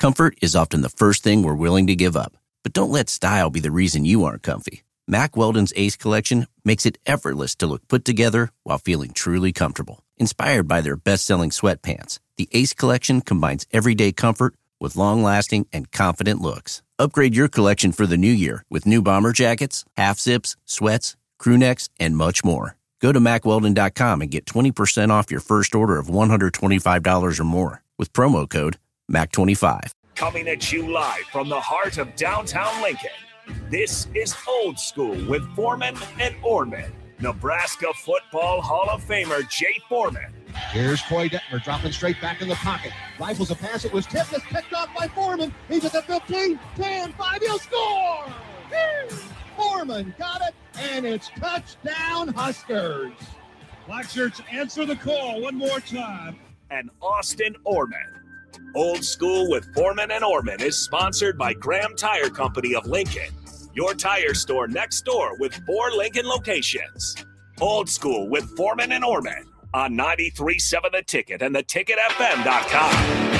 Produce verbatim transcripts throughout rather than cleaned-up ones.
Comfort is often the first thing we're willing to give up. But don't let style be the reason you aren't comfy. Mack Weldon's Ace Collection makes it effortless to look put together while feeling truly comfortable. Inspired by their best-selling sweatpants, the Ace Collection combines everyday comfort with long-lasting and confident looks. Upgrade your collection for the new year with new bomber jackets, half-zips, sweats, crew necks, and much more. Go to mack weldon dot com and get twenty percent off your first order of one hundred twenty-five dollars or more with promo code M A C twenty-five. Coming at you live from the heart of downtown Lincoln, this is Old School with Foreman and Orman. Nebraska Football Hall of Famer Jay Foreman. Here's Troy Detmer dropping straight back in the pocket. Rifles a pass. It was tipped. It's picked off by Foreman. He's at the fifteen, ten, five. He'll score! Foreman got it, and it's touchdown Huskers. Black shirts answer the call one more time. And Austin Orman. Old School with Foreman and Orman is sponsored by Graham Tire Company of Lincoln, your tire store next door with four Lincoln locations. Old School with Foreman and Orman on ninety-three point seven The Ticket and the ticket f m dot com.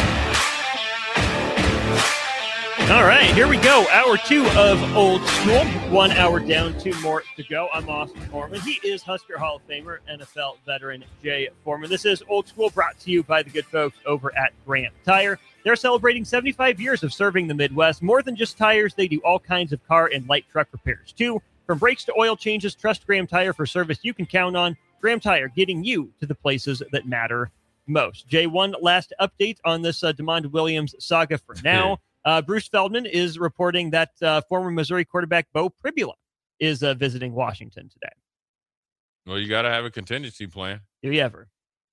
All right, here we go. Hour two of Old School. One hour down, two more to go. I'm Austin Foreman. He is Husker Hall of Famer, N F L veteran Jay Foreman. This is Old School, brought to you by the good folks over at Grant Tire. They're celebrating seventy-five years of serving the Midwest. More than just tires, they do all kinds of car and light truck repairs, too. From brakes to oil changes, trust Graham Tire for service you can count on. Graham Tire, getting you to the places that matter most. Jay, one last update on this uh, DeMond Williams saga for now. Uh, Bruce Feldman is reporting that uh, former Missouri quarterback Bo Pribula is uh, visiting Washington today. Well, you got to have a contingency plan. Do you ever?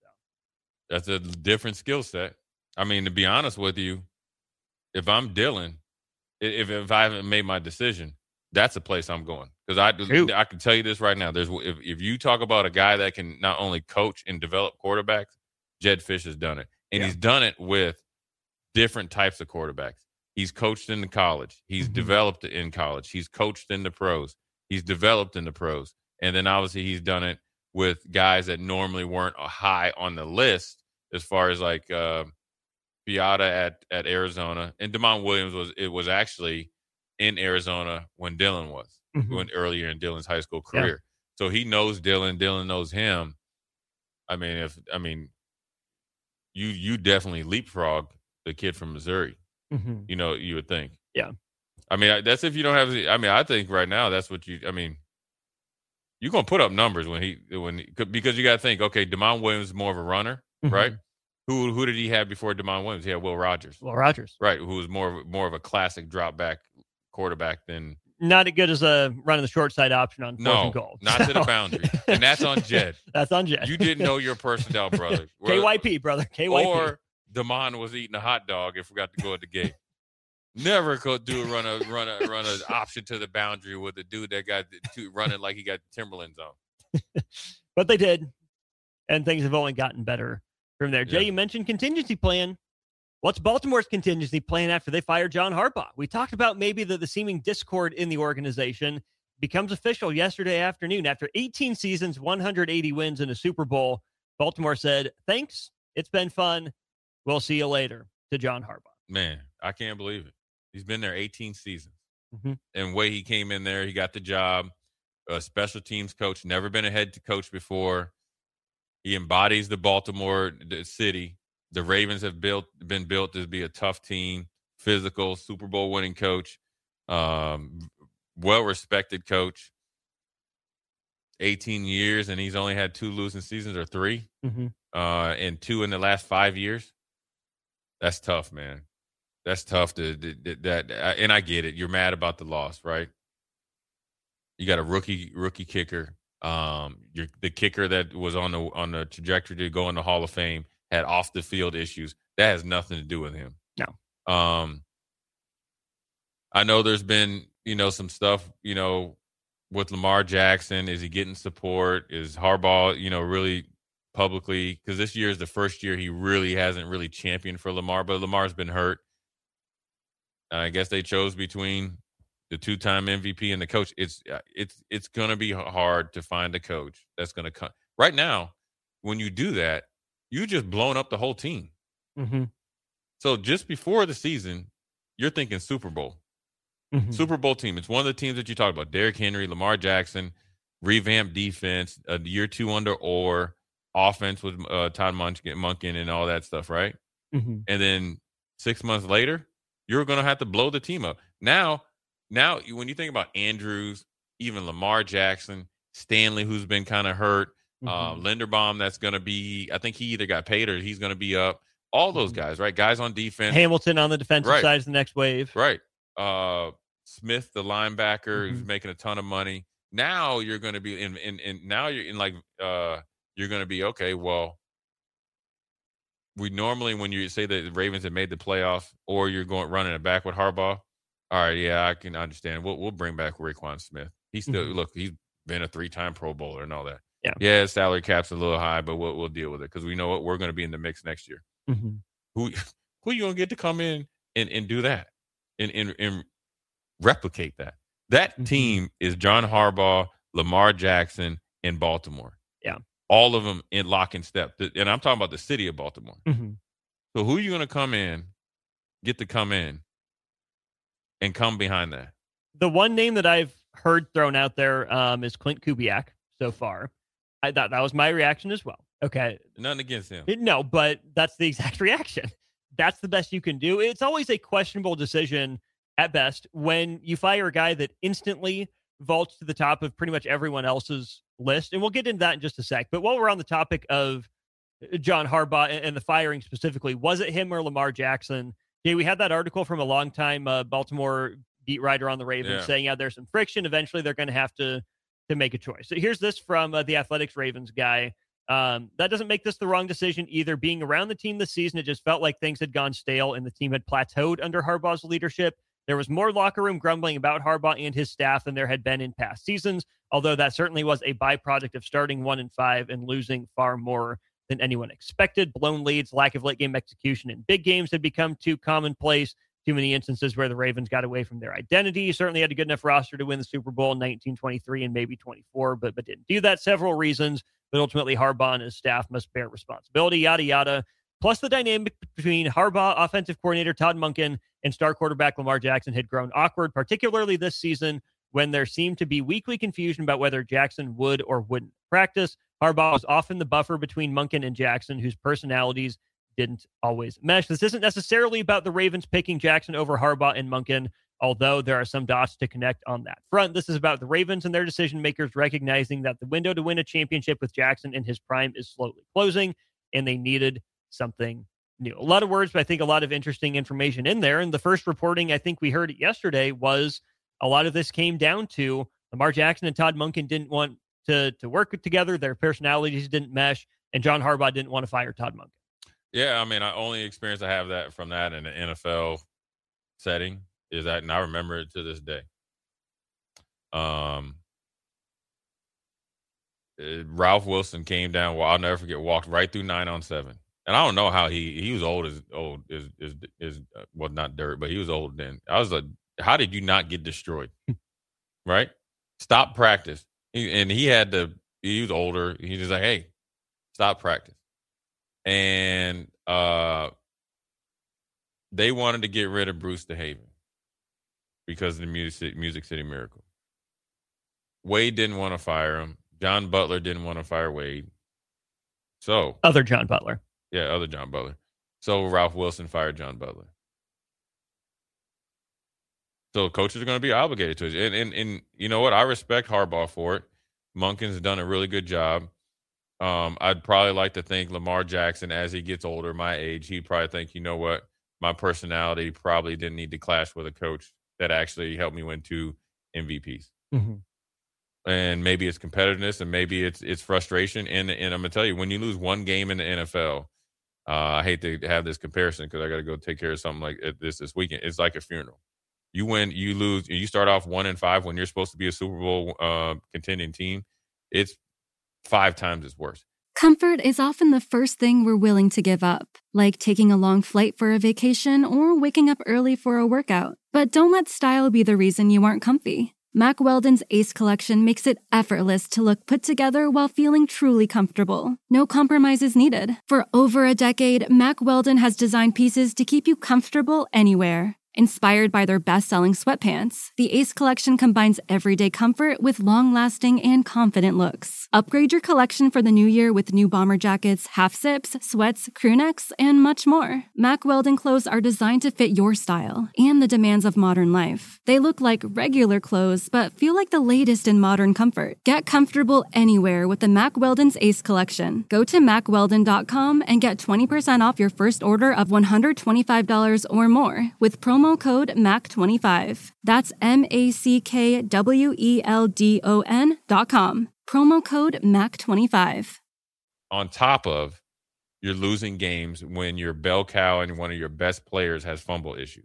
That's a different skill set. I mean, to be honest with you, if I'm Dylan, if if I haven't made my decision, that's the place I'm going. Because I, I can tell you this right now. There's if, if you talk about a guy that can not only coach and develop quarterbacks, Jedd Fisch has done it. And yeah. he's done it with different types of quarterbacks. He's coached in the college. He's mm-hmm. developed in college. He's coached in the pros. He's developed in the pros. And then obviously he's done it with guys that normally weren't high on the list as far as like uh, Piata at, at Arizona. And DeMond Williams was it was actually in Arizona when Dylan was, mm-hmm. when earlier in Dylan's high school career. Yeah. So he knows Dylan. Dylan knows him. I mean, if I mean, you you definitely leapfrog the kid from Missouri. Mm-hmm. You know, you would think. Yeah. I mean, that's if you don't have. I mean, I think right now that's what you. I mean, you're gonna put up numbers when he when he, because you got to think. Okay, DeMond Williams is more of a runner, mm-hmm. right? Who who did he have before DeMond Williams? He had Will Rogers. Will Rogers, right? Who was more of, more of a classic drop back quarterback than. Not as good as a running the short side option on fourth no, and goal. Not so. to the boundary, and that's on Jedd. That's on Jedd. You didn't know your personnel, brother. K Y P, brother. K Y P. Or DeMond was eating a hot dog and forgot to go at the gate. Never could do run a run a run an option to the boundary with a dude that got two, running like he got Timberlands on. But they did, and things have only gotten better from there. Jay, Yeah. you mentioned contingency plan. What's Baltimore's contingency plan after they fire John Harbaugh? We talked about maybe the, the seeming discord in the organization becomes official yesterday afternoon. After eighteen seasons, one hundred eighty wins, and a Super Bowl, Baltimore said, thanks, it's been fun. We'll see you later to John Harbaugh. Man, I can't believe it. He's been there eighteen seasons. Mm-hmm. And way he came in there, he got the job. A special teams coach, never been a head coach before. He embodies the Baltimore the city. The Ravens have built been built to be a tough team, physical, Super Bowl winning coach, um, well-respected coach. eighteen years, and he's only had two losing seasons or three, mm-hmm. uh, and two in the last five years. That's tough, man. That's tough to, to, to that. And I get it. You're mad about the loss, right? You got a rookie rookie kicker. Um, you're, the kicker that was on the on the trajectory to go in the Hall of Fame had off the field issues. That has nothing to do with him. No. Um, I know there's been, you know, some stuff, you know, with Lamar Jackson. Is he getting support? Is Harbaugh, you know, really publicly, because this year is the first year he really hasn't really championed for Lamar, but Lamar's been hurt. I guess they chose between the two-time M V P and the coach. It's it's it's going to be hard to find a coach that's going to come. Right now, when you do that, you just blown up the whole team. Mm-hmm. So just before the season, you're thinking Super Bowl. Mm-hmm. Super Bowl team. It's one of the teams that you talked about. Derrick Henry, Lamar Jackson, revamped defense, a year two under Orr, offense with uh, Todd Monken, Monken and all that stuff, right? Mm-hmm. And then six months later, you're going to have to blow the team up. Now, now when you think about Andrews, even Lamar Jackson, Stanley, who's been kind of hurt, mm-hmm. uh, Linderbaum, that's going to be, I think he either got paid or he's going to be up. All those guys, right? Guys on defense. Hamilton on the defensive right. side is the next wave. Right. Uh, Smith, the linebacker, mm-hmm. who's making a ton of money. Now you're going to be in, in, in, now you're in like, uh, you're going to be, okay, well, we normally, when you say that the Ravens have made the playoffs or you're going running it back with Harbaugh, all right, yeah, I can understand. We'll, we'll bring back Raekwon Smith. He's still, mm-hmm. look, he's been a three-time Pro Bowler and all that. Yeah. Yeah, salary cap's a little high, but we'll, we'll deal with it because we know what we're going to be in the mix next year. Mm-hmm. Who, who are you going to get to come in and, and do that and, and, and replicate that? That mm-hmm. team is John Harbaugh, Lamar Jackson, and Baltimore. Yeah. All of them in lock and step. And I'm talking about the city of Baltimore. Mm-hmm. So who are you going to come in, get to come in, and come behind that? The one name that I've heard thrown out there um, is Clint Kubiak so far. I thought that was my reaction as well. Okay. Nothing against him. No, but that's the exact reaction. That's the best you can do. It's always a questionable decision at best when you fire a guy that instantly vaults to the top of pretty much everyone else's list. And we'll get into that in just a sec. But while we're on the topic of John Harbaugh and the firing specifically, was it him or Lamar Jackson? Yeah, we had that article from a longtime uh, Baltimore beat writer on the Ravens yeah. saying, yeah, there's some friction. Eventually they're going to have to to make a choice. So here's this from uh, the Athletics Ravens guy. Um, that doesn't make this the wrong decision either. Being around the team this season, it just felt like things had gone stale and the team had plateaued under Harbaugh's leadership. There was more locker room grumbling about Harbaugh and his staff than there had been in past seasons, although that certainly was a byproduct of starting one and five and losing far more than anyone expected. Blown leads, lack of late game execution in big games had become too commonplace. Too many instances where the Ravens got away from their identity. Certainly had a good enough roster to win the Super Bowl in nineteen twenty-three and maybe twenty-four, but, but didn't do that. Several reasons, but ultimately Harbaugh and his staff must bear responsibility, yada, yada. Plus the dynamic between Harbaugh, offensive coordinator Todd Monken, and star quarterback Lamar Jackson had grown awkward, particularly this season when there seemed to be weekly confusion about whether Jackson would or wouldn't practice. Harbaugh was often the buffer between Monken and Jackson, whose personalities didn't always mesh. This isn't necessarily about the Ravens picking Jackson over Harbaugh and Monken, although there are some dots to connect on that front. This is about the Ravens and their decision makers recognizing that the window to win a championship with Jackson in his prime is slowly closing, and they needed something new. A lot of words, but I think a lot of interesting information in there. And the first reporting, I think we heard it yesterday, was a lot of this came down to Lamar Jackson and Todd Monken didn't want to, to work together. Their personalities didn't mesh, and John Harbaugh didn't want to fire Todd Monken. Yeah, I mean, I only experience I have that from that in an N F L setting is that, and I remember it to this day. Um, it, Ralph Wilson came down. Well, I'll never forget. Walked right through nine on seven, and I don't know how he he was old as old is is is well not dirt, but he was old then. I was like, how did you not get destroyed? Right? Stop practice, he, and he had to. He was older. He was like, hey, stop practice. And uh, they wanted to get rid of Bruce DeHaven because of the Music, Music City Miracle. Wade didn't want to fire him. John Butler didn't want to fire Wade. So other John Butler. Yeah, other John Butler. So Ralph Wilson fired John Butler. So coaches are going to be obligated to it. And, and, and you know what? I respect Harbaugh for it. Monken's done a really good job. Um, I'd probably like to think Lamar Jackson, as he gets older, my age, he'd probably think, you know what, my personality probably didn't need to clash with a coach that actually helped me win two M V Ps. Mm-hmm. And maybe it's competitiveness, and maybe it's it's frustration. And and I'm gonna tell you, when you lose one game in the N F L, uh, I hate to have this comparison because I got to go take care of something like this this weekend. It's like a funeral. You win, you lose, you start off one and five when you're supposed to be a Super Bowl uh, contending team. It's five times as worse. Comfort is often the first thing we're willing to give up, like taking a long flight for a vacation or waking up early for a workout. But don't let style be the reason you aren't comfy. Mack Weldon's Ace Collection makes it effortless to look put together while feeling truly comfortable. No compromises needed. For over a decade, Mack Weldon has designed pieces to keep you comfortable anywhere. Inspired by their best-selling sweatpants, the Ace Collection combines everyday comfort with long-lasting and confident looks. Upgrade your collection for the new year with new bomber jackets, half-zips, sweats, crew necks, and much more. Mack Weldon clothes are designed to fit your style and the demands of modern life. They look like regular clothes, but feel like the latest in modern comfort. Get comfortable anywhere with the Mack Weldon's Ace Collection. Go to mack weldon dot com and get twenty percent off your first order of one hundred twenty-five dollars or more with promo Promo code M A C twenty-five. That's M A C K W E L D O N dot com. Promo code M A C twenty-five. On top of, you're losing games when your bell cow and one of your best players has fumble issues,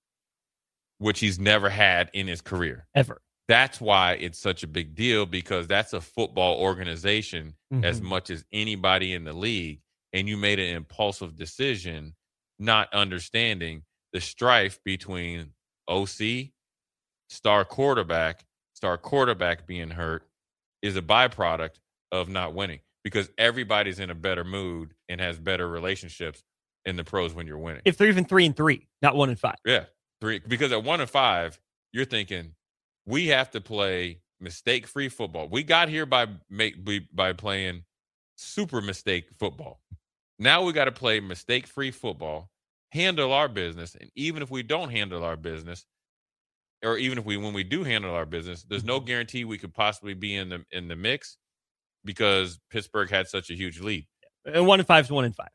which he's never had in his career. Ever. That's why it's such a big deal, because that's a football organization Mm-hmm. as much as anybody in the league. And you made an impulsive decision, not understanding the strife between O C, star quarterback, star quarterback being hurt is a byproduct of not winning, because everybody's in a better mood and has better relationships in the pros when you're winning. If they're even three and three, not one and five. Yeah, three, because at one and five, you're thinking we have to play mistake-free football. We got here by make by playing super mistake football. Now we got to play mistake-free football, handle our business, and even if we don't handle our business, or even if we when we do handle our business, there's no guarantee we could possibly be in the in the mix, because Pittsburgh had such a huge lead. And one and five is one and five.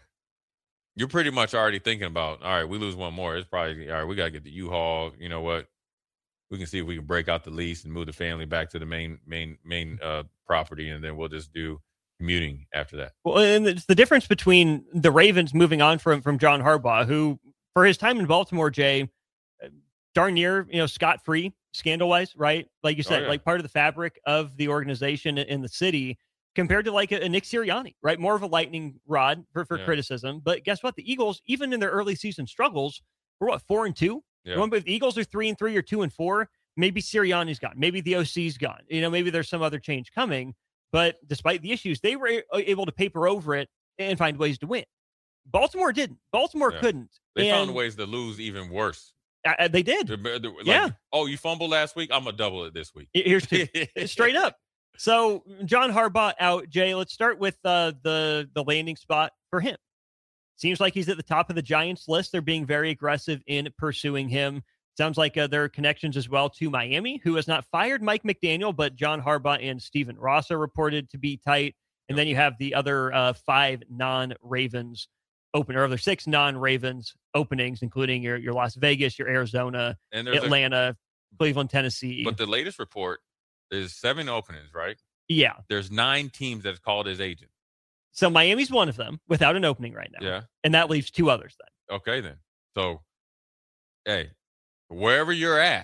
You're pretty much already thinking about, all right, we lose one more, it's probably all right. We got to get the U-Haul. You know what? We can see if we can break out the lease and move the family back to the main main main uh, property, and then we'll just do commuting after that. Well, and it's the difference between the Ravens moving on from from John Harbaugh, who for his time in Baltimore, Jay, darn near, you know, scot-free scandal-wise, right? Like you said, oh, yeah. like part of the fabric of the organization in the city, compared to like a, a Nick Sirianni, right? More of a lightning rod for, for Yeah. criticism. But guess what? The Eagles, even in their early season struggles, were what, four and two? Yeah. Remember, if the Eagles are three and three or two and four, maybe Sirianni's gone. Maybe the O C's gone. You know, maybe there's some other change coming. But despite the issues, they were able to paper over it and find ways to win. Baltimore didn't. Baltimore Yeah. couldn't. They and, found ways to lose even worse. Uh, they did. They're- they're like, Yeah. Oh, you fumbled last week? I'm going to double it this week. Here's two. Straight up. So John Harbaugh out. Jay, let's start with uh, the, the landing spot for him. Seems like he's at the top of the Giants list. They're being very aggressive in pursuing him. Sounds like uh, there are connections as well to Miami, who has not fired Mike McDaniel, but John Harbaugh and Stephen Ross are reported to be tight. And then you have the other uh, five non-Ravens open, or other six non-Ravens openings, including your, your Las Vegas, your Arizona, And there's Atlanta, Cleveland, Tennessee. A, but the latest report is seven openings, right? Yeah. There's nine teams that's called his agent. So Miami's one of them without an opening right now. Yeah. And that leaves two others then. Okay, then. So, hey, wherever you're at,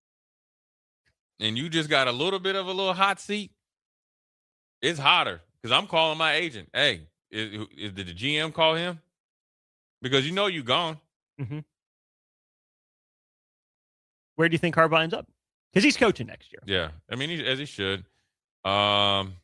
and you just got a little bit of a little hot seat, it's hotter, because I'm calling my agent. Hey, is, is, did the G M call him? Because you know you gone. Mm-hmm. Where do you think Harbaugh ends up? Because he's coaching next year. Yeah. I mean, he, as he should. Um,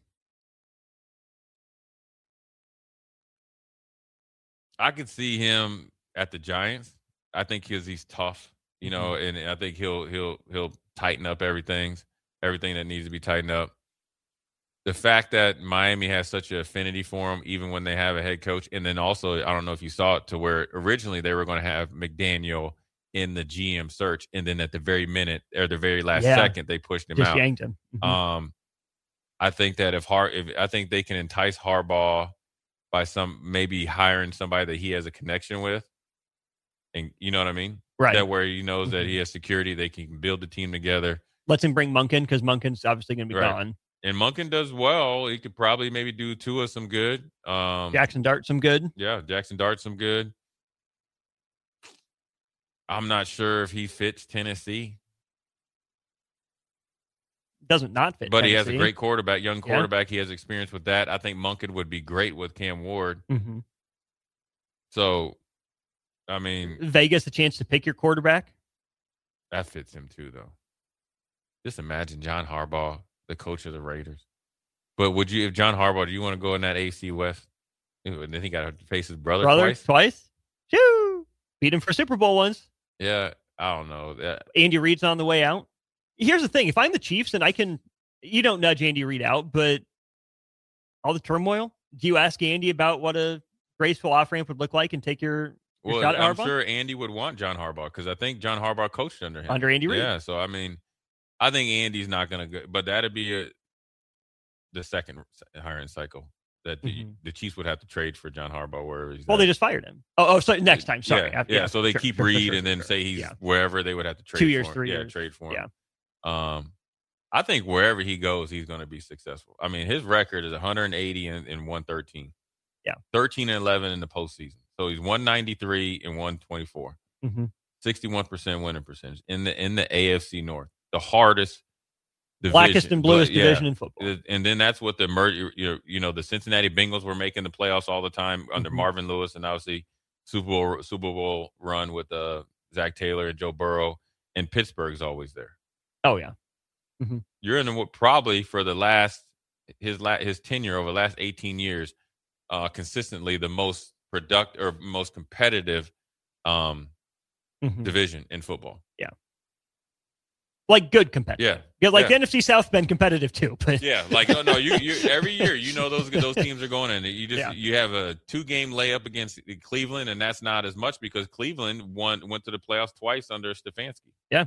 I could see him at the Giants. I think because he's tough, you know, mm-hmm. and I think he'll he'll he'll tighten up everything, everything that needs to be tightened up. The fact that Miami has such an affinity for him, even when they have a head coach, and then also, I don't know if you saw it, to where originally they were going to have McDaniel in the G M search, and then at the very minute or the very last yeah. second, they pushed him Just out. yanked him. Mm-hmm. Um, I think that if Har, if I think they can entice Harbaugh by some maybe hiring somebody that he has a connection with, and you know what I mean, right? That where he knows mm-hmm. that he has security, they can build the team together. Let's him bring Monken, because Monken's obviously going to be right. gone. And Monken does well. He could probably maybe do Tua some good. Um, Jackson Dart some good. Yeah, Jackson Dart some good. I'm not sure if he fits Tennessee. Doesn't not fit But Tennessee. he has a great quarterback, young quarterback. Yeah. He has experience with that. I think Monken would be great with Cam Ward. Mm-hmm. So, I mean. Vegas, a chance to pick your quarterback? That fits him too, though. Just imagine John Harbaugh, the coach of the Raiders. But would you, if John Harbaugh, do you want to go in that A F C West? And then he got to face his brother, brother twice. Twice? Shoo! Beat him for Super Bowl once. Yeah, I don't know. That, Andy Reid's on the way out. Here's the thing. If I'm the Chiefs and I can, you don't nudge Andy Reid out, but all the turmoil, do you ask Andy about what a graceful off-ramp would look like and take your, your well, shot at I'm Harbaugh? sure Andy would want John Harbaugh because I think John Harbaugh coached under him. Under Andy Reid. Yeah, so, I mean, I think Andy's not going to go, but that'd be a, the second hiring cycle that the, mm-hmm. the Chiefs would have to trade for John Harbaugh wherever he's Well, at. they just fired him. Oh, oh, so next time. Sorry. Yeah, After, yeah, yeah so they sure, keep sure, Reid sure, and then sure. say he's yeah. wherever they would have to trade Two years, for him. three yeah, years. trade for him. Yeah. Um, I think wherever he goes, he's going to be successful. I mean, his record is one hundred eighty and, and one thirteen. Yeah. thirteen and eleven in the postseason. So he's one ninety-three and one twenty-four. Mm-hmm. sixty-one percent winning percentage in the in the A F C North. The hardest division. Blackest and bluest yeah. division in football. And then that's what the merger, you know, you know, the Cincinnati Bengals were making the playoffs all the time under mm-hmm. Marvin Lewis, and obviously Super Bowl Super Bowl run with uh, Zach Taylor and Joe Burrow, and Pittsburgh's always there. Oh yeah. Mm-hmm. You're in the probably for the last his la- his tenure over the last eighteen years, uh, consistently the most productive or most competitive um, mm-hmm. division in football. Yeah, like good competitive. Yeah, yeah like yeah. the N F C South been competitive too. But yeah, like no, no, you, you every year you know those those teams are going in. You just yeah. you have a two game layup against Cleveland, and that's not as much because Cleveland won went to the playoffs twice under Stefanski. Yeah.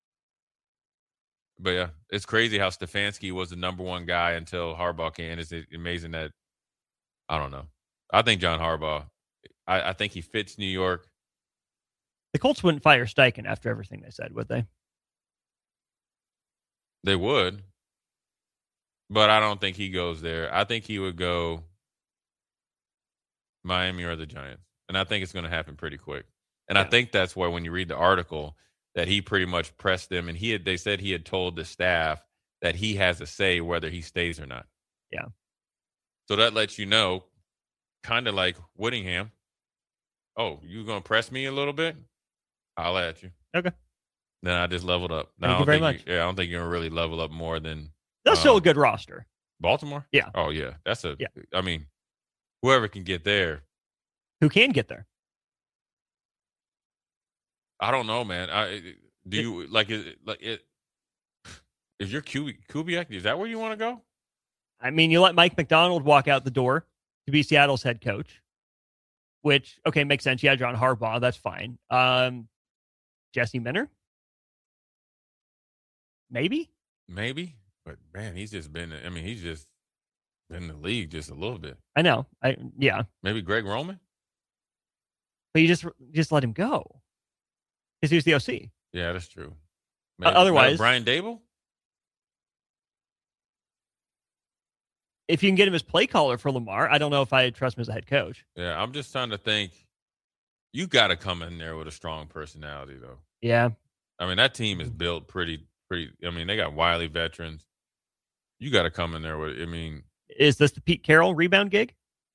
But yeah, it's crazy how Stefanski was the number one guy until Harbaugh came. It's amazing that I don't know. I think John Harbaugh. I, I think he fits New York. The Colts wouldn't fire Steichen after everything they said, would they? They would, but I don't think he goes there. I think he would go Miami or the Giants, and I think it's going to happen pretty quick. And yeah. I think that's why when you read the article, that he pretty much pressed them, and he had, they said he had told the staff that he has a say whether he stays or not. Yeah. So that lets you know, kind of like Whittingham, oh, you going to press me a little bit? I'll at you. Okay. Then I just leveled up. Now, Thank I you very think much. You, yeah, I don't think you're going to really level up more than. That's um, still a good roster. Baltimore? Yeah. Oh, yeah. That's a, yeah. I mean, whoever can get there. Who can get there? I don't know, man. I do you it, like it like it if you're Kubiak, is that where you want to go? I mean, you let Mike McDonald walk out the door to be Seattle's head coach, which okay, makes sense. Yeah, John Harbaugh, that's fine. Um Jesse Minter? Maybe? Maybe. But man, he's just been I mean, he's just been in the league just a little bit. I know. I yeah. Maybe Greg Roman? But you just just let him go. Because he was the O C. Yeah, that's true. Uh, otherwise, uh, Brian Dable? If you can get him as play caller for Lamar, I don't know if I trust him as a head coach. Yeah, I'm just trying to think. You got to come in there with a strong personality, though. Yeah. I mean, that team is built pretty, pretty. I mean, they got wily veterans. You got to come in there with, I mean. Is this the Pete Carroll rebound gig?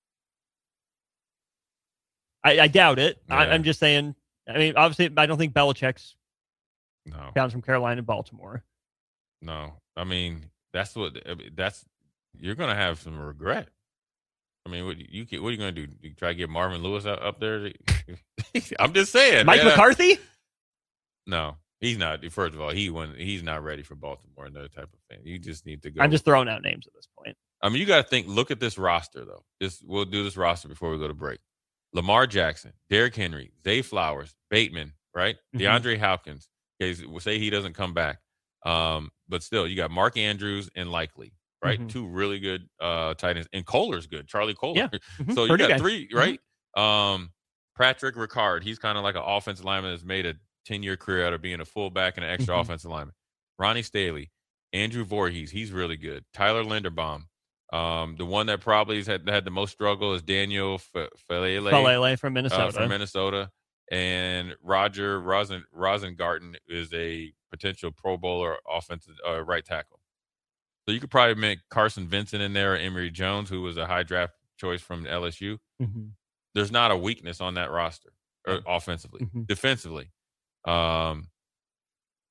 I, I doubt it. Yeah. I, I'm just saying. I mean, obviously, I don't think Belichick's no down from Carolina and Baltimore. No, I mean that's what I mean, that's you're gonna have some regret. I mean, what you what are you gonna do? You try to get Marvin Lewis up, up there? I'm just saying, Mike man. McCarthy? No, he's not. First of all, he went. He's not ready for Baltimore and that type of thing. You just need to go. I'm just throwing out names at this point. I mean, you got to think. Look at this roster, though. This we'll do this roster before we go to break. Lamar Jackson, Derrick Henry, Zay Flowers, Bateman, right? Mm-hmm. DeAndre Hopkins. Okay, we'll say he doesn't come back. Um, but still, you got Mark Andrews and Likely, right? Mm-hmm. Two really good uh, tight ends. And Kohler's good, Charlie Kohler. Yeah. Mm-hmm. So you Pretty got guy. three, right? Mm-hmm. Um, Patrick Ricard, he's kind of like an offensive lineman that's made a ten-year career out of being a fullback and an extra mm-hmm. offensive lineman. Ronnie Staley, Andrew Voorhees, he's really good. Tyler Linderbaum. Um, the one that probably has had, had the most struggle is Daniel F- Falele. Falele from Minnesota. Uh, from Minnesota. And Roger Rosen, Rosengarten is a potential Pro Bowler offensive uh, right tackle. So you could probably make Carson Vincent in there or Emory Jones, who was a high draft choice from L S U. Mm-hmm. There's not a weakness on that roster or offensively. Mm-hmm. Defensively. Um,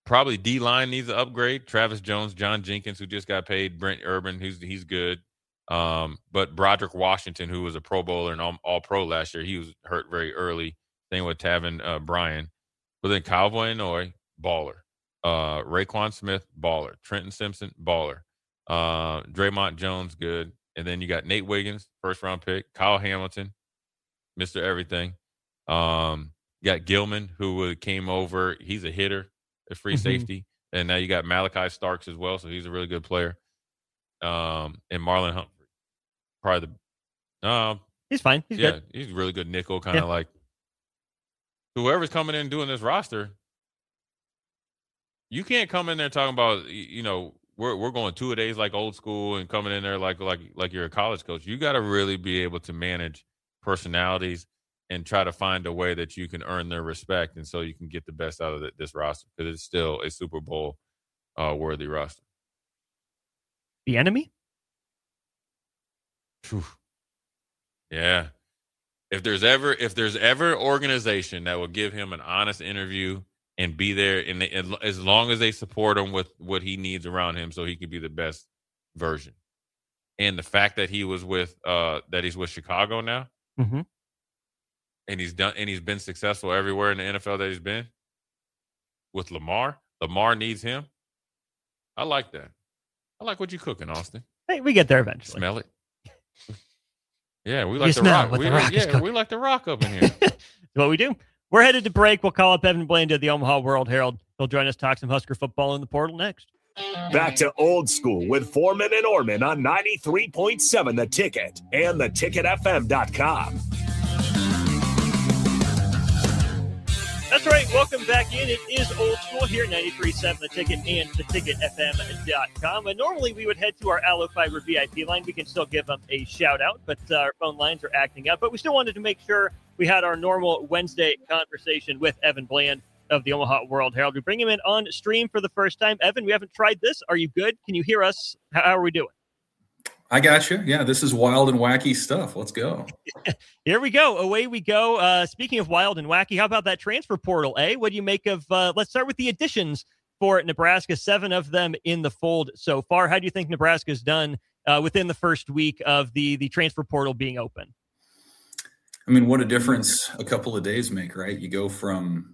probably D-line needs an upgrade. Travis Jones, John Jenkins, who just got paid, Brent Urban, who's he's good. Um, but Broderick Washington, who was a Pro Bowler and all, all Pro last year, he was hurt very early. Same with Tavin uh, Bryan. But then Kyle Voinoy, baller. Uh, Raekwon Smith, baller. Trenton Simpson, baller. Uh, Draymond Jones, good. And then you got Nate Wiggins, first round pick. Kyle Hamilton, Mister Everything. Um, you got Gilman, who came over. He's a hitter, a free mm-hmm. safety. And now you got Malachi Starks as well, so he's a really good player. Um, and Marlon Humphrey, probably the. Uh, he's fine. He's yeah, good. He's a really good nickel, kind of yeah. like whoever's coming in doing this roster. You can't come in there talking about, you know, we're we're going two a days like old school and coming in there like like like you're a college coach. You got to really be able to manage personalities and try to find a way that you can earn their respect, and so you can get the best out of the, this roster, because it's still a Super Bowl uh, worthy roster. The enemy? Whew. Yeah. If there's ever if there's ever an organization that will give him an honest interview and be there, and they, as long as they support him with what he needs around him, so he can be the best version. And the fact that he was with uh, that he's with Chicago now, mm-hmm. and he's done and he's been successful everywhere in the N F L that he's been. With Lamar, Lamar needs him. I like that. I like what you're cooking, Austin. Hey, we get there eventually. Smell it. Yeah, we like you the smell rock. What we, the rock yeah, is cooking. we like the rock up in here. That's what we do. We're headed to break. We'll call up Evan Bland of the Omaha World Herald. He'll join us, talk some Husker football in the portal next. Back to Old School with Foreman and Orman on ninety-three point seven The Ticket and the ticket f m dot com. That's right. Welcome back in. It is Old School here, ninety-three point seven The Ticket and the ticket f m dot com. And normally we would head to our Allo Fiber V I P line. We can still give them a shout out, but uh, our phone lines are acting up. But we still wanted to make sure we had our normal Wednesday conversation with Evan Bland of the Omaha World Herald. We bring him in on stream for the first time. Evan, we haven't tried this. Are you good? Can you hear us? How are we doing? I got you. Yeah, this is wild and wacky stuff. Let's go. Here we go. Away we go. Uh, speaking of wild and wacky, how about that transfer portal, eh? What do you make of, uh, let's start with the additions for Nebraska, seven of them in the fold so far. How do you think Nebraska's done uh, within the first week of the, the transfer portal being open? I mean, what a difference a couple of days make, right? You go from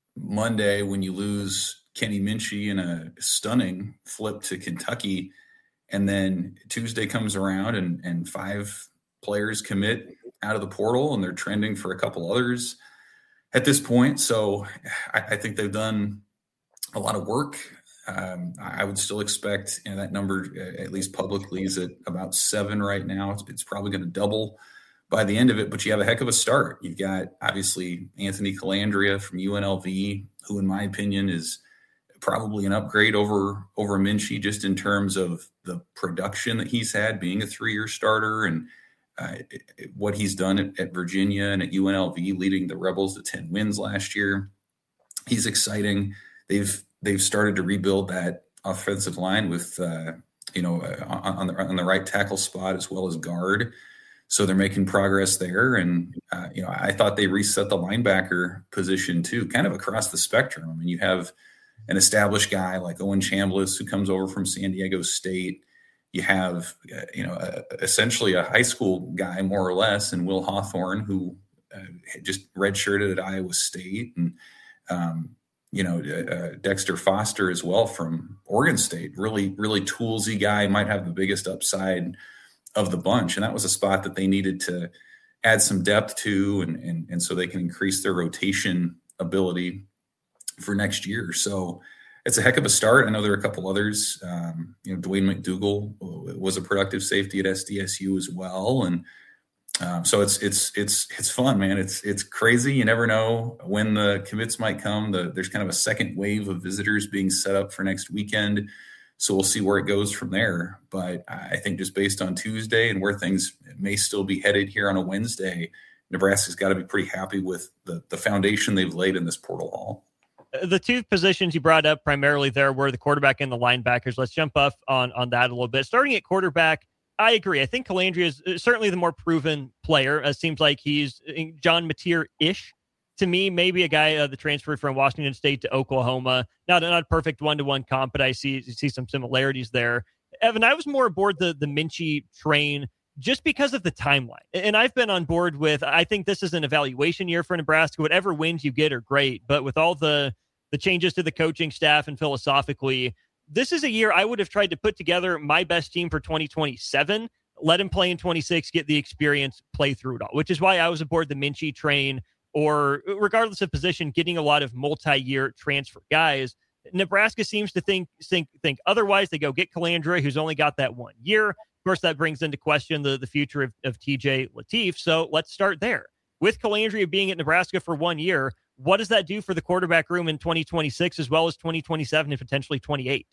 Monday when you lose Kenny Minchey in a stunning flip to Kentucky, and then Tuesday comes around and, and five players commit out of the portal, and they're trending for a couple others at this point. So I, I think they've done a lot of work. Um, I would still expect, you know, that number, at least publicly, is at about seven right now. It's, it's probably going to double by the end of it, but you have a heck of a start. You've got, obviously, Anthony Calandria from U N L V, who, in my opinion, is probably an upgrade over over Minchey, just in terms of the production that he's had, being a three-year starter, and uh, it, it, what he's done at, at Virginia and at U N L V, leading the Rebels to ten wins last year. He's exciting. They've they've started to rebuild that offensive line with uh, you know uh, on, on the on the right tackle spot as well as guard. So they're making progress there. And, uh, you know, I thought they reset the linebacker position too, kind of across the spectrum. I mean, you have an established guy like Owen Chambliss, who comes over from San Diego State. You have, uh, you know, uh, essentially a high school guy, more or less, and Will Hawthorne, who uh, just redshirted at Iowa State. And, um, you know, uh, Dexter Foster as well from Oregon State. Really, really toolsy guy, might have the biggest upside of the bunch. And that was a spot that they needed to add some depth to, and, and, and so they can increase their rotation ability for next year. So it's a heck of a start. I know there are a couple others. Um, you know, Dwayne McDougal was a productive safety at S D S U as well. And um, so it's, it's, it's, it's fun, man. It's, it's crazy. You never know when the commits might come. The, there's kind of a second wave of visitors being set up for next weekend. So we'll see where it goes from there. But I think just based on Tuesday and where things may still be headed here on a Wednesday, Nebraska's got to be pretty happy with the, the foundation they've laid in this portal haul. The two positions you brought up primarily there were the quarterback and the linebackers. Let's jump up on, on that a little bit. Starting at quarterback, I agree. I think Calandria is certainly the more proven player. It seems like he's John Mateer-ish to me, maybe a guy uh, that transferred from Washington State to Oklahoma. Not, not a perfect one-to-one comp, but I see see some similarities there. Evan, I was more aboard the, the Minchie train just because of the timeline. And I've been on board with, I think this is an evaluation year for Nebraska. Whatever wins you get are great. But with all the, the changes to the coaching staff and philosophically, this is a year I would have tried to put together my best team for twenty twenty-seven, let him play in twenty-six, get the experience, play through it all, which is why I was aboard the Minchie train, or regardless of position, getting a lot of multi-year transfer guys. Nebraska seems to think think think otherwise. They go get Calandria, who's only got that one year. Of course, that brings into question the, the future of, of T J Lateef. So let's start there. With Calandria being at Nebraska for one year, what does that do for the quarterback room in twenty twenty-six as well as twenty twenty-seven and potentially twenty-eight?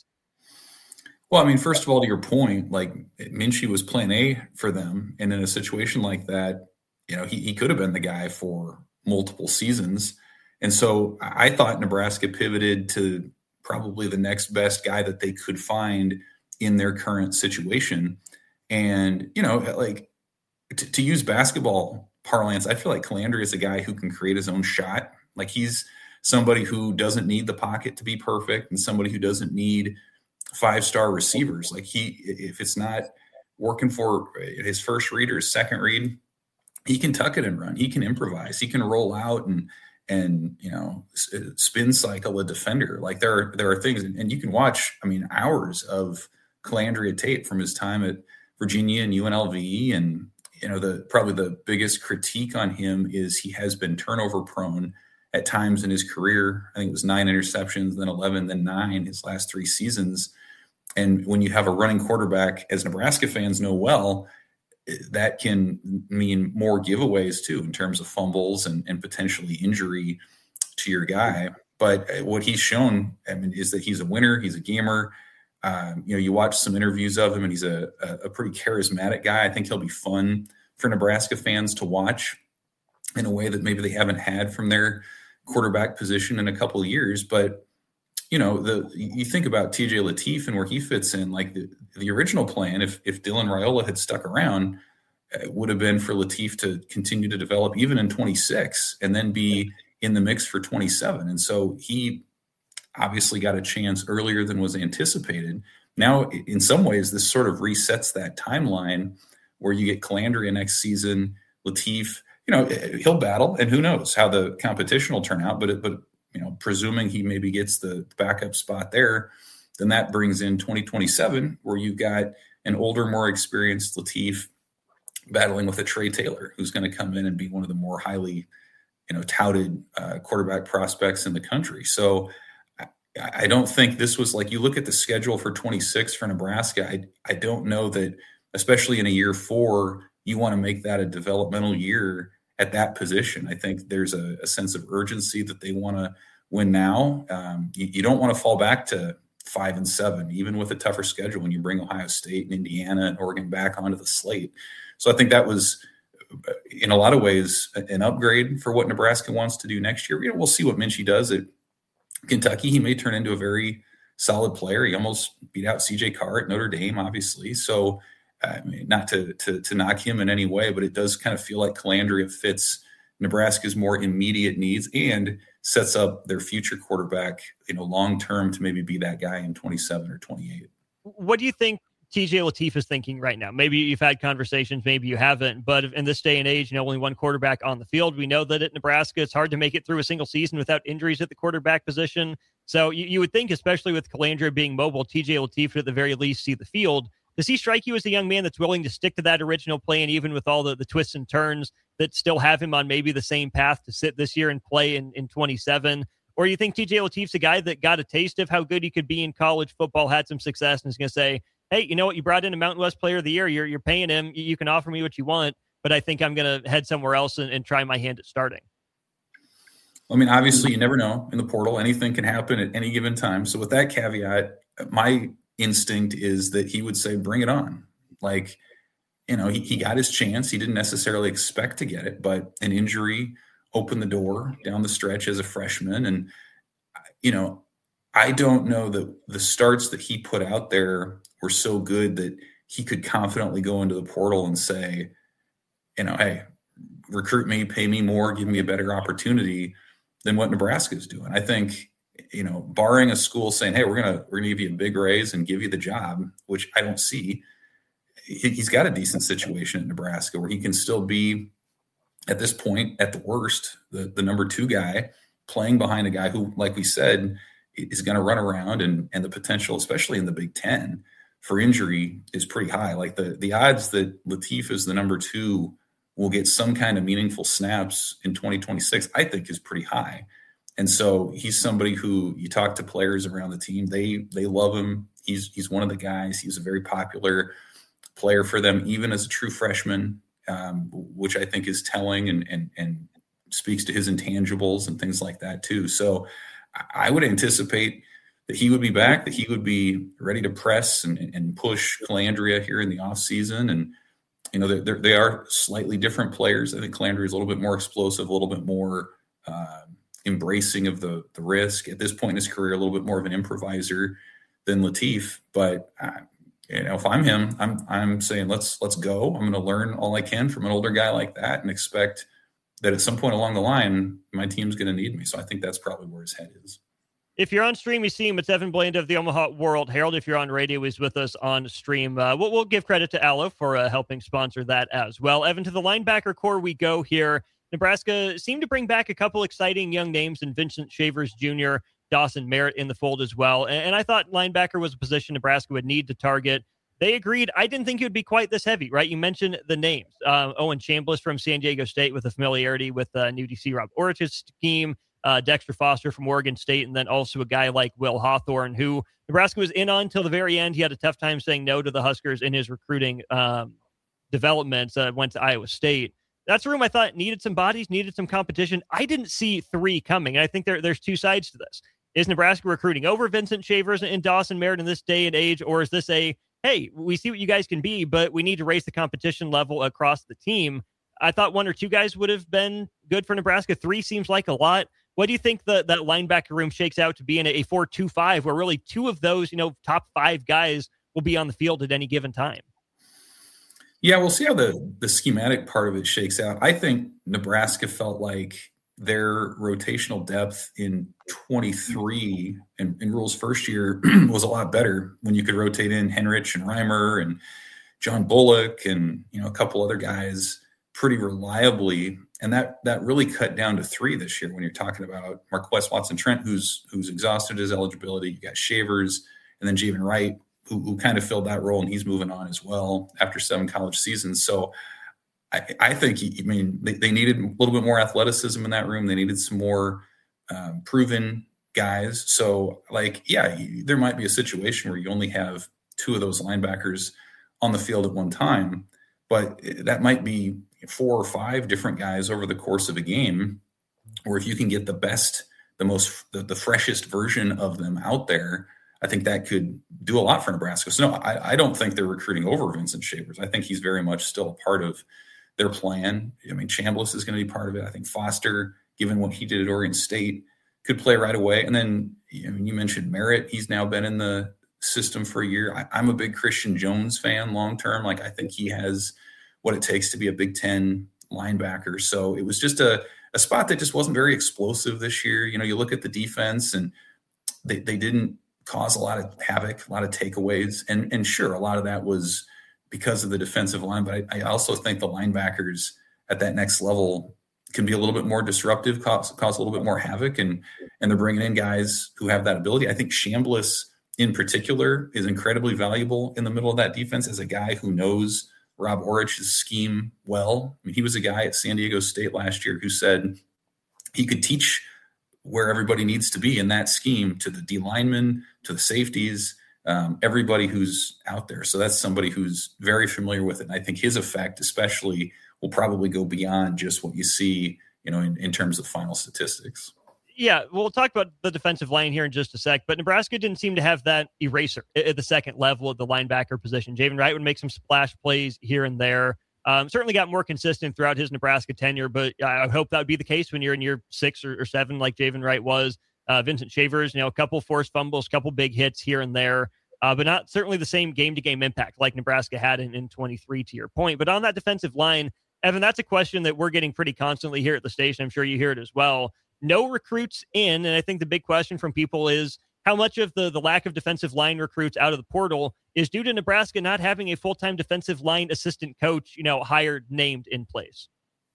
Well, I mean, first of all, to your point, like Minchie was plan A for them. And in a situation like that, you know, he, he could have been the guy for multiple seasons. And so I thought Nebraska pivoted to probably the next best guy that they could find in their current situation. And, you know, like to, to use basketball parlance, I feel like Calandria is a guy who can create his own shot. Like he's somebody who doesn't need the pocket to be perfect and somebody who doesn't need five-star receivers. Like he, if it's not working for his first read or his second read, he can tuck it and run. He can improvise. He can roll out and, and, you know, spin cycle a defender. Like there are, there are things, and you can watch, I mean, hours of Calandria tape from his time at Virginia and U N L V. And, you know, the, probably the biggest critique on him is he has been turnover prone at times in his career. I think it was nine interceptions, then eleven, then nine his last three seasons. And when you have a running quarterback, as Nebraska fans know well, that can mean more giveaways too, in terms of fumbles and, and potentially injury to your guy. But what he's shown, I mean, is that he's a winner. He's a gamer. Um, you know, you watch some interviews of him and he's a, a pretty charismatic guy. I think he'll be fun for Nebraska fans to watch in a way that maybe they haven't had from their quarterback position in a couple of years. But, you know, the you think about T J Lateef and where he fits in, like the, the original plan, if if Dylan Raiola had stuck around, it would have been for Lateef to continue to develop even in twenty-six and then be in the mix for twenty-seven. And so he obviously got a chance earlier than was anticipated. Now, in some ways, this sort of resets that timeline where you get Calandria next season, Lateef, you know, he'll battle, and who knows how the competition will turn out. But, it, but you know, presuming he maybe gets the backup spot there, then that brings in twenty twenty-seven, where you've got an older, more experienced Lateef battling with a Trey Taylor, who's going to come in and be one of the more highly, you know, touted uh, quarterback prospects in the country. So I, I don't think this was like, you look at the schedule for twenty-six for Nebraska. I I don't know that, especially in a year four, you want to make that a developmental year at that position. I think there's a, a sense of urgency that they want to win now. Um, you, you don't want to fall back to five and seven, even with a tougher schedule when you bring Ohio State and Indiana and Oregon back onto the slate. So I think that was, in a lot of ways, an upgrade for what Nebraska wants to do next year. You know, we'll see what Minchie does at Kentucky. He may turn into a very solid player. He almost beat out C J Carr at Notre Dame, obviously. So, I mean, not to, to to knock him in any way, but it does kind of feel like Calandria fits Nebraska's more immediate needs and sets up their future quarterback, you know, long term to maybe be that guy in twenty-seven or twenty-eight. What do you think T J Lateef is thinking right now? Maybe you've had conversations, maybe you haven't, but in this day and age, you know, only one quarterback on the field. We know that at Nebraska, it's hard to make it through a single season without injuries at the quarterback position. So you, you would think, especially with Calandria being mobile, T J Lateef would at the very least see the field. Does he strike you as a young man that's willing to stick to that original plan, even with all the, the twists and turns that still have him on maybe the same path to sit this year and play in, in twenty-seven? Or you think T J Lateef's a guy that got a taste of how good he could be in college football, had some success, and is going to say, hey, you know what? You brought in a Mountain West Player of the Year. You're you're paying him. You can offer me what you want, but I think I'm going to head somewhere else and, and try my hand at starting. I mean, obviously, you never know in the portal. Anything can happen at any given time. So with that caveat, my instinct is that he would say, bring it on. Like, you know, he, he got his chance. He didn't necessarily expect to get it, but an injury opened the door down the stretch as a freshman. And, you know, I don't know that the starts that he put out there were so good that he could confidently go into the portal and say, you know, hey, recruit me, pay me more, give me a better opportunity than what Nebraska is doing. I think, you know, barring a school saying, hey, we're going to, we're going to give you a big raise and give you the job, which I don't see, he, he's got a decent situation in Nebraska where he can still be, at this point, at the worst, the, the number two guy playing behind a guy who, like we said, is going to run around, and, and the potential, especially in the Big Ten, for injury is pretty high. Like the, the odds that Latif is the number two will get some kind of meaningful snaps in twenty twenty-six, I think is pretty high. And so he's somebody who you talk to players around the team, they they love him. He's he's one of the guys. He's a very popular player for them, even as a true freshman, um, which I think is telling and, and, and speaks to his intangibles and things like that too. So I would anticipate that he would be back, that he would be ready to press and, and push Calandria here in the offseason. And, you know, they're, they are slightly different players. I think Calandria is a little bit more explosive, a little bit more uh, embracing of the, the risk. At this point in his career, a little bit more of an improviser than Latif. But, uh, you know, if I'm him, I'm I'm saying, let's let's go. I'm going to learn all I can from an older guy like that and expect that at some point along the line, my team's going to need me. So I think that's probably where his head is. If you're on stream, you see him. It's Evan Blanda of the Omaha World Herald. If you're on radio, he's with us on stream. Uh, we'll, we'll give credit to Allo for uh, helping sponsor that as well. Evan, to the linebacker core we go here. Nebraska seemed to bring back a couple exciting young names in Vincent Shavers Junior, Dawson Merritt in the fold as well. And, and I thought linebacker was a position Nebraska would need to target. They agreed. I didn't think it would be quite this heavy, right? You mentioned the names. Uh, Owen Chambliss from San Diego State with a familiarity with uh, new D C Rob Orich's scheme. Uh, Dexter Foster from Oregon State, and then also a guy like Will Hawthorne, who Nebraska was in on until the very end. He had a tough time saying no to the Huskers in his recruiting um, development. Uh, went to Iowa State. That's a room I thought needed some bodies, needed some competition. I didn't see three coming, and I think there, there's two sides to this. Is Nebraska recruiting over Vincent Shavers and Dawson Merritt in this day and age, or is this a, hey, we see what you guys can be, but we need to raise the competition level across the team? I thought one or two guys would have been good for Nebraska. Three seems like a lot. What do you think the, that linebacker room shakes out to be in a four two five, where really two of those, you know, top five guys will be on the field at any given time? Yeah, we'll see how the, the schematic part of it shakes out. I think Nebraska felt like their rotational depth in twenty-three and in Rule's first year was a lot better when you could rotate in Henrich and Reimer and John Bullock and, you know, a couple other guys pretty reliably. And that that really cut down to three this year when you're talking about Marquess Watson-Trent, who's who's exhausted his eligibility. You got Shavers, and then Javen Wright, who, who kind of filled that role, and he's moving on as well after seven college seasons. So I, I think, I mean, they, they needed a little bit more athleticism in that room. They needed some more um, proven guys. So, like, yeah, there might be a situation where you only have two of those linebackers on the field at one time, but that might be four or five different guys over the course of a game, or if you can get the best, the most, the, the freshest version of them out there, I think that could do a lot for Nebraska. So no, I, I don't think they're recruiting over Vincent Shavers. I think he's very much still a part of their plan. I mean, Chambliss is going to be part of it. I think Foster, given what he did at Oregon State, could play right away. And then, I mean, you mentioned Merritt. He's now been in the system for a year. I, I'm a big Christian Jones fan long-term. Like, I think he has what it takes to be a Big Ten linebacker. So it was just a, a spot that just wasn't very explosive this year. You know, you look at the defense and they, they didn't cause a lot of havoc, a lot of takeaways. And, and sure, a lot of that was because of the defensive line. But I, I also think the linebackers at that next level can be a little bit more disruptive, cause, cause a little bit more havoc. And, and they're bringing in guys who have that ability. I think Chambliss in particular is incredibly valuable in the middle of that defense as a guy who knows Rob Orich's scheme well. I mean, he was a guy at San Diego State last year who said he could teach where everybody needs to be in that scheme, to the D linemen, to the safeties, um, everybody who's out there. So that's somebody who's very familiar with it. And I think his effect especially will probably go beyond just what you see, you know, in, in terms of final statistics. Yeah, we'll talk about the defensive line here in just a sec, but Nebraska didn't seem to have that eraser at the second level of the linebacker position. Javen Wright would make some splash plays here and there. Um, certainly got more consistent throughout his Nebraska tenure, but I hope that would be the case when you're in year six or, or seven, like Javen Wright was. Uh, Vincent Shavers, you know, a couple forced fumbles, couple big hits here and there, uh, but not certainly the same game-to-game impact like Nebraska had in, in twenty-three, to your point. But on that defensive line, Evan, that's a question that we're getting pretty constantly here at the station. I'm sure you hear it as well. No recruits in, and I think the big question from people is how much of the, the lack of defensive line recruits out of the portal is due to Nebraska not having a full-time defensive line assistant coach, you know, hired, named in place.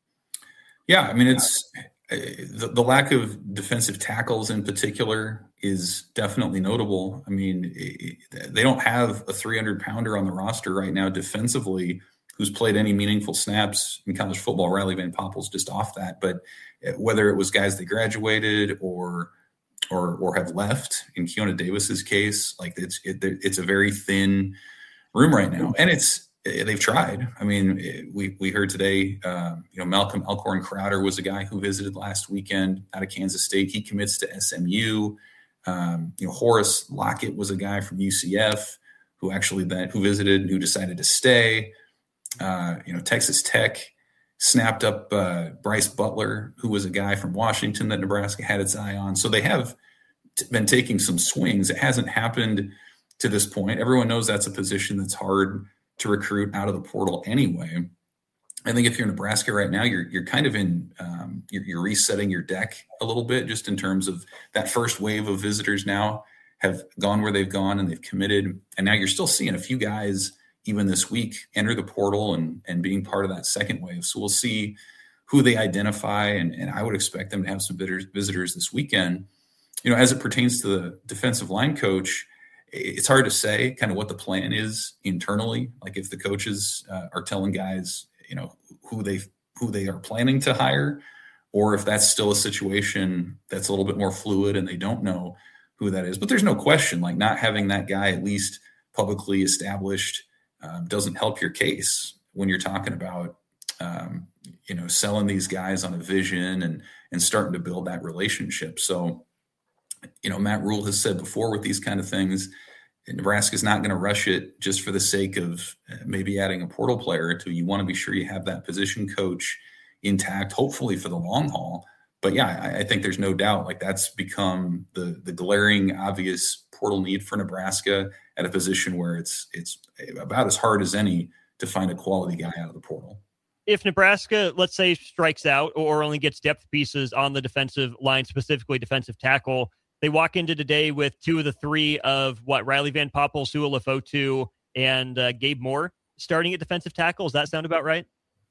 Yeah, I mean, it's the, the lack of defensive tackles in particular is definitely notable. I mean, they don't have a three hundred pounder on the roster right now defensively who's played any meaningful snaps in college football. Riley Van Poppel's just off that. But whether it was guys that graduated or or or have left, in Keona Davis's case, like it's it, it's a very thin room right now. And it's they've tried. I mean, we we heard today, um, you know, Malcolm Elkhorn Crowder was a guy who visited last weekend out of Kansas State. He commits to S M U. Um, you know, Horace Lockett was a guy from U C F who actually then who visited and who decided to stay. Uh, you know, Texas Tech snapped up uh, Bryce Butler, who was a guy from Washington that Nebraska had its eye on. So they have t- been taking some swings. It hasn't happened to this point. Everyone knows that's a position that's hard to recruit out of the portal anyway. I think if you're Nebraska right now, you're you're kind of in um, you're, you're resetting your deck a little bit, just in terms of that first wave of visitors now have gone where they've gone and they've committed, and now you're still seeing a few guys even this week enter the portal and and being part of that second wave. So we'll see who they identify, and, and I would expect them to have some visitors, visitors this weekend. You know, as it pertains to the defensive line coach, it's hard to say kind of what the plan is internally. Like if the coaches uh, are telling guys, you know, who they who they are planning to hire, or if that's still a situation that's a little bit more fluid and they don't know who that is. But there's no question, like not having that guy at least publicly established um, doesn't help your case when you're talking about, um, you know, selling these guys on a vision and and starting to build that relationship. So, you know, Matt Rule has said before with these kind of things, Nebraska's not going to rush it just for the sake of maybe adding a portal player or two. You want to be sure you have that position coach intact, hopefully for the long haul. But yeah, I, I think there's no doubt like that's become the the glaring, obvious portal need for Nebraska at a position where it's it's about as hard as any to find a quality guy out of the portal. If Nebraska, let's say, strikes out or only gets depth pieces on the defensive line, specifically defensive tackle, they walk into today with two of the three of what Riley Van Poppel, Sua Lefotu, and uh, Gabe Moore starting at defensive tackle. Does that sound about right?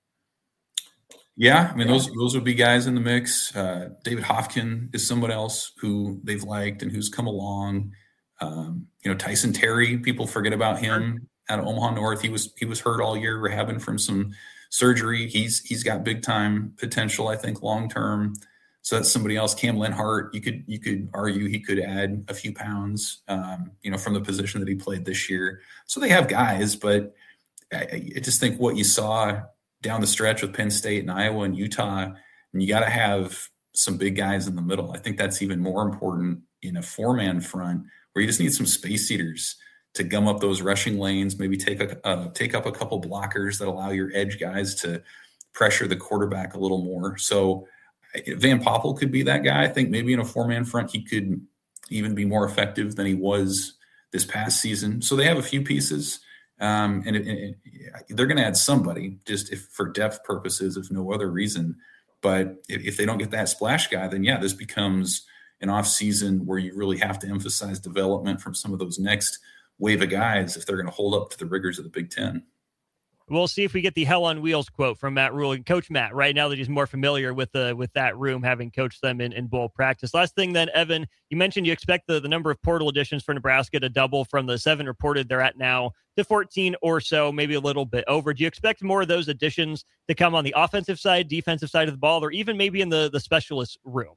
Yeah, I mean, those those would be guys in the mix. Uh, David Hofkin is someone else who they've liked and who's come along. Um, you know, Tyson Terry, people forget about him out of Omaha North. He was he was hurt all year, rehabbing from some surgery. He's he's got big time potential, I think, long term. So that's somebody else. Cam Lenhart, you could you could argue he could add a few pounds, um, you know, from the position that he played this year. So they have guys, but I, I just think what you saw down the stretch with Penn State and Iowa and Utah, and you got to have some big guys in the middle. I think that's even more important in a four-man front where you just need some space eaters to gum up those rushing lanes, maybe take a uh, take up a couple blockers that allow your edge guys to pressure the quarterback a little more. So Van Poppel could be that guy. I think maybe in a four-man front, he could even be more effective than he was this past season. So they have a few pieces, um, and it, it, they're going to add somebody just if for depth purposes, if no other reason. But if, if they don't get that splash guy, then yeah, this becomes an off season where you really have to emphasize development from some of those next wave of guys if they're going to hold up to the rigors of the Big Ten. We'll see if we get the hell on wheels quote from Matt Rule and Coach Matt right now that he's more familiar with the with that room, having coached them in, in bowl practice. Last thing then, Evan, you mentioned you expect the, the number of portal additions for Nebraska to double from the seven reported they're at now to fourteen or so, maybe a little bit over. Do you expect more of those additions to come on the offensive side, defensive side of the ball, or even maybe in the, the specialist room?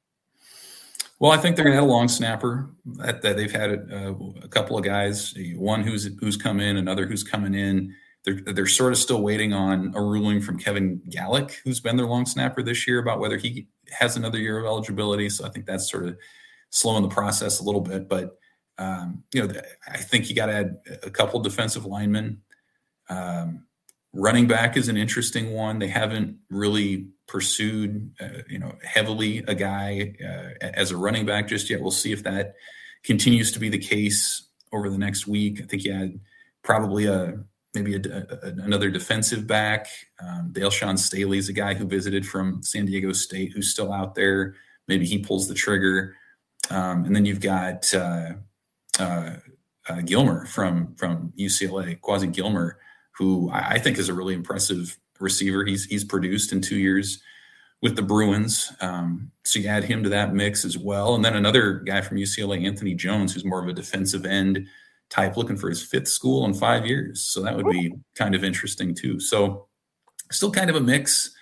Well, I think they're going to have a long snapper that, that they've had a, a couple of guys, one who's who's come in, another who's coming in. They're, they're sort of still waiting on a ruling from Kevin Gallick, who's been their long snapper this year, about whether he has another year of eligibility. So I think that's sort of slowing the process a little bit. But, um, you know, I think you got to add a couple defensive linemen. Um, running back is an interesting one. They haven't really pursued, uh, you know, heavily a guy uh, as a running back just yet. We'll see if that continues to be the case over the next week. I think you had probably a maybe a, a, another defensive back. Um, Dale-Sean Staley's a guy who visited from San Diego State who's still out there. Maybe he pulls the trigger. Um, and then you've got uh, uh, uh, Gilmer from from U C L A, Quasi Gilmer, who I, I think is a really impressive receiver. He's he's produced in two years with the Bruins. Um, so you add him to that mix as well. And then another guy from U C L A, Anthony Jones, who's more of a defensive end type, looking for his fifth school in five years. So that would be kind of interesting too. So still kind of a mix.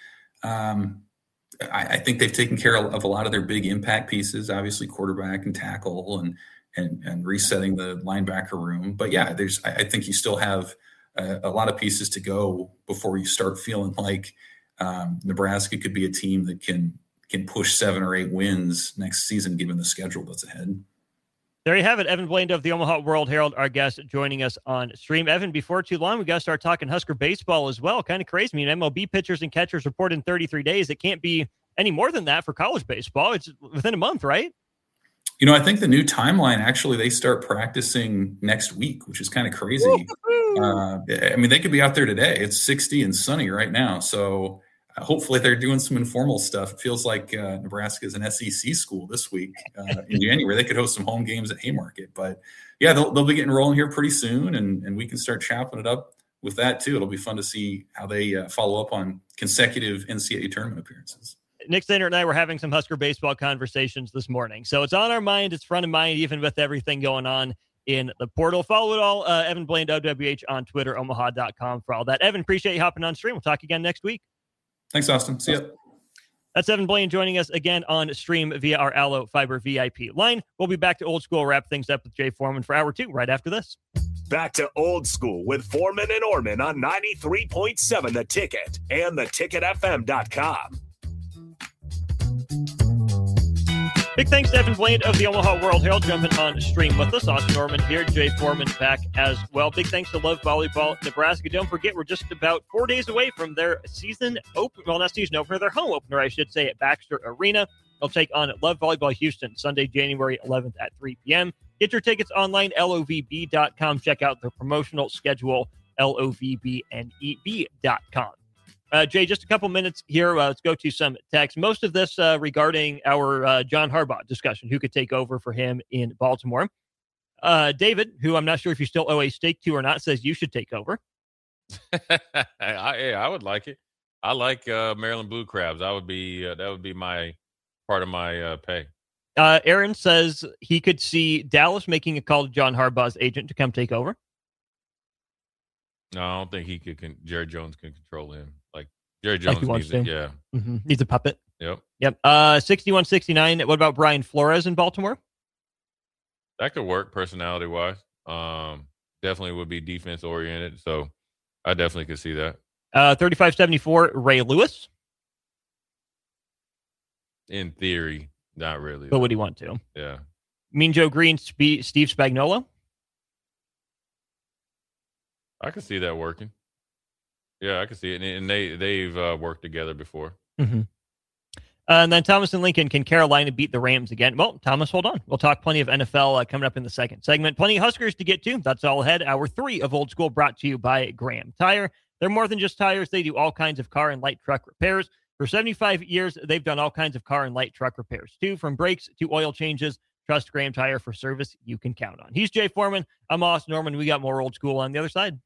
Um, I, I think they've taken care of, of a lot of their big impact pieces, obviously quarterback and tackle and, and, and resetting the linebacker room. But yeah, there's, I, I think you still have a, a lot of pieces to go before you start feeling like um, Nebraska could be a team that can, can push seven or eight wins next season, given the schedule that's ahead. There you have it. Evan Blaine of the Omaha World Herald, our guest, joining us on stream. Evan, before too long, we got to start talking Husker baseball as well. Kind of crazy. I mean, M L B pitchers and catchers report in thirty-three days. It can't be any more than that for college baseball. It's within a month, right? You know, I think the new timeline, actually, they start practicing next week, which is kind of crazy. Uh, I mean, they could be out there today. It's sixty and sunny right now. So hopefully they're doing some informal stuff. It feels like uh, Nebraska is an S E C school this week uh, in January. They could host some home games at Haymarket. But, yeah, they'll, they'll be getting rolling here pretty soon, and, and we can start chopping it up with that, too. It'll be fun to see how they uh, follow up on consecutive N C double A tournament appearances. Nick Sainer and I were having some Husker baseball conversations this morning. So it's on our mind. It's front of mind, even with everything going on in the portal. Follow it all. Uh, Evan Blaine, O W H on Twitter, omaha dot com for all that. Evan, appreciate you hopping on stream. We'll talk again next week. Thanks, Austin. See ya. That's Evan Blaine joining us again on stream via our Allo Fiber V I P line. We'll be back to Old School, wrap things up with Jay Foreman for hour two right after this. Back to Old School with Foreman and Orman on ninety-three point seven The Ticket and the ticket f m dot com. Big thanks to Evan Blaine of the Omaha World Herald jumping on stream with us. Austin Norman here, Jay Foreman back as well. Big thanks to Love Volleyball Nebraska. Don't forget, we're just about four days away from their season open, well, not season opener, their home opener, I should say, at Baxter Arena. They'll take on Love Volleyball Houston Sunday, January eleventh at three p.m. Get your tickets online, L O V B dot com. Check out the promotional schedule, L O V B N E B dot com. Uh, Jay, just a couple minutes here. Uh, let's go to some text. Most of this uh, regarding our uh, John Harbaugh discussion, who could take over for him in Baltimore. Uh, David, who I'm not sure if you still owe a steak to or not, says you should take over. I, yeah, I would like it. I like uh, Maryland Blue Crabs. I would be uh, that would be my part of my uh, pay. Uh, Aaron says he could see Dallas making a call to John Harbaugh's agent to come take over. No, I don't think he could. Can, Jerry Jones can control him. Like Jerry Jones like needs it. Yeah, mm-hmm. Needs a puppet. Yep. Yep. Uh, sixty-one sixty-nine. What about Brian Flores in Baltimore? That could work personality wise. Um, definitely would be defense oriented. So I definitely could see that. Uh, thirty-five seventy-four. Ray Lewis. In theory, not really. But though. Would he want to? Yeah. Mean Joe Green. Spe- Steve Spagnuolo. I can see that working. Yeah, I can see it. And they, they've uh, worked together before. Mm-hmm. Uh, and then Thomas and Lincoln, can Carolina beat the Rams again? Well, Thomas, hold on. We'll talk plenty of N F L uh, coming up in the second segment. Plenty of Huskers to get to. That's all ahead. Hour three of Old School brought to you by Graham Tire. They're more than just tires. They do all kinds of car and light truck repairs. For seventy-five years, they've done all kinds of car and light truck repairs, too, from brakes to oil changes. Trust Graham Tire for service you can count on. He's Jay Foreman. I'm Austin Norman. We got more Old School on the other side.